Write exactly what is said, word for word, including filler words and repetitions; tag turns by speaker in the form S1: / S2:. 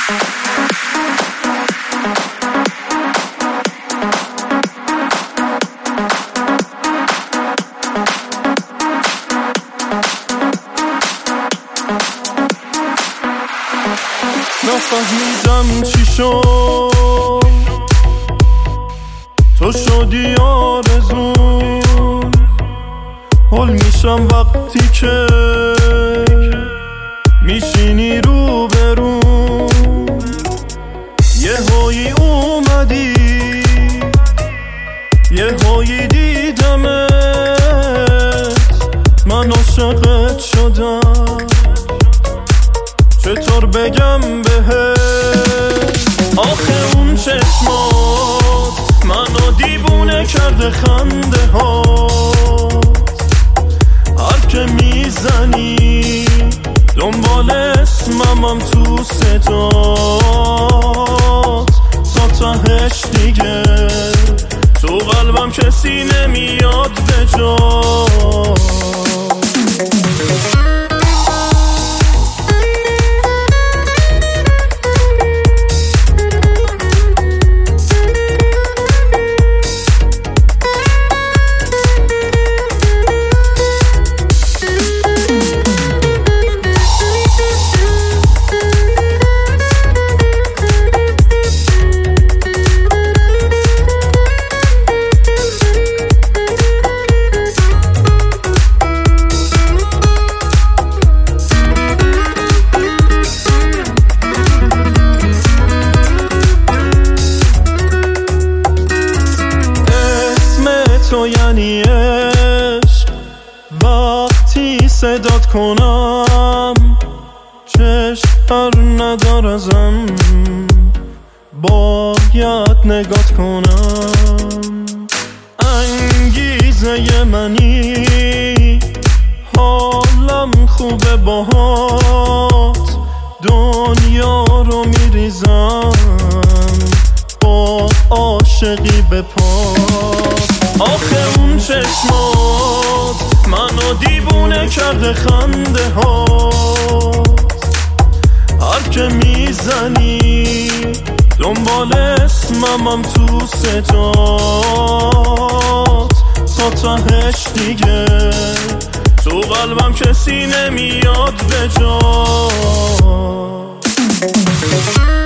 S1: نفهمیدم چی شد، تو شدی آرزو. حل میشم وقتی که میشینی رو برو. یه هایی اومدی، یه هایی دیدمت، من عاشقت شدم. چطور بگم بهت آخه اون چشمات منو دیوونه کرده، خنده هات هر که میزنی دنبال اسممم تو ستات. تا تهش دیگه تو قلبم کسی نمیاد به جا. تو یعنی عشق، وقتی صدات کنم چشم بر ندار ازم، باید نگات کنم. انگیزه منی، حالم خوبه باهات، دنیا رو میریزم با عاشقی به پات. آخه اون چشمات منو دیوونه کرده، خنده هات هر که میزنی دنبال اسممم تو ستات. تا تهش دیگه تو قلبم کسی نمیاد به جا.